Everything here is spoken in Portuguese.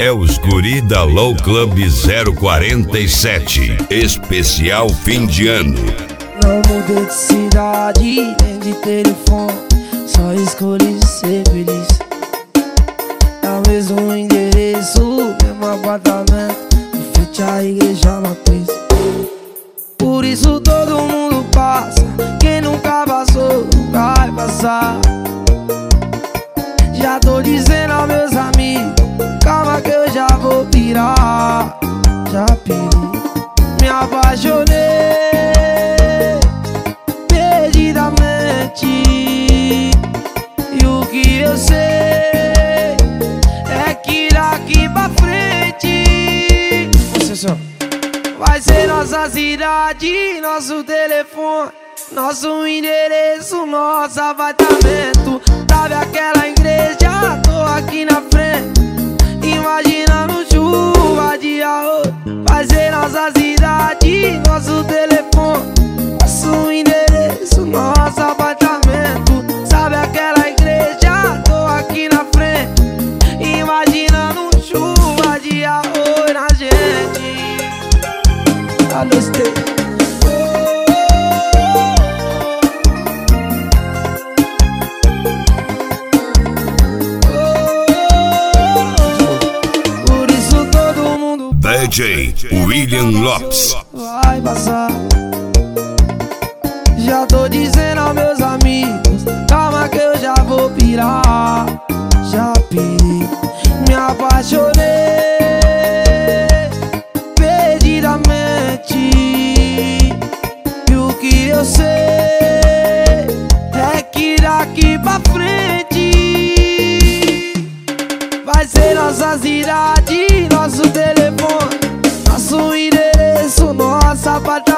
É os guri da Low Club 047, especial fim de ano. Não mudei de cidade, nem de telefone, só escolhi ser feliz. É o mesmo endereço, mesmo apartamento, em frente à igreja matriz. Por isso todo mundo passa, quem nunca passou, nunca vai passar. Já tô dizendo aos meus amigos, calma que eu já vou pirar. Já pirei, me apaixonei perdidamente. E o que eu sei é que daqui pra frente vai ser nossa cidade, nosso telefone, nosso endereço, nosso apartamento. Sabe aquela igreja? Tô aqui na frente, imaginando chuva de arroz. Vai ser nossa cidade, nosso telefone, nosso endereço, nosso apartamento. Sabe aquela igreja? Tô aqui na frente, imaginando chuva de arroz na gente. Alô, DJ William Lopes. Vai passar. Já tô dizendo aos meus amigos, calma que eu já vou pirar. Já pirei, me apaixonei perdidamente. E o que eu sei é que daqui pra frente vai ser nossa cidade, nosso telefone, nosso endereço, nossa apartamento.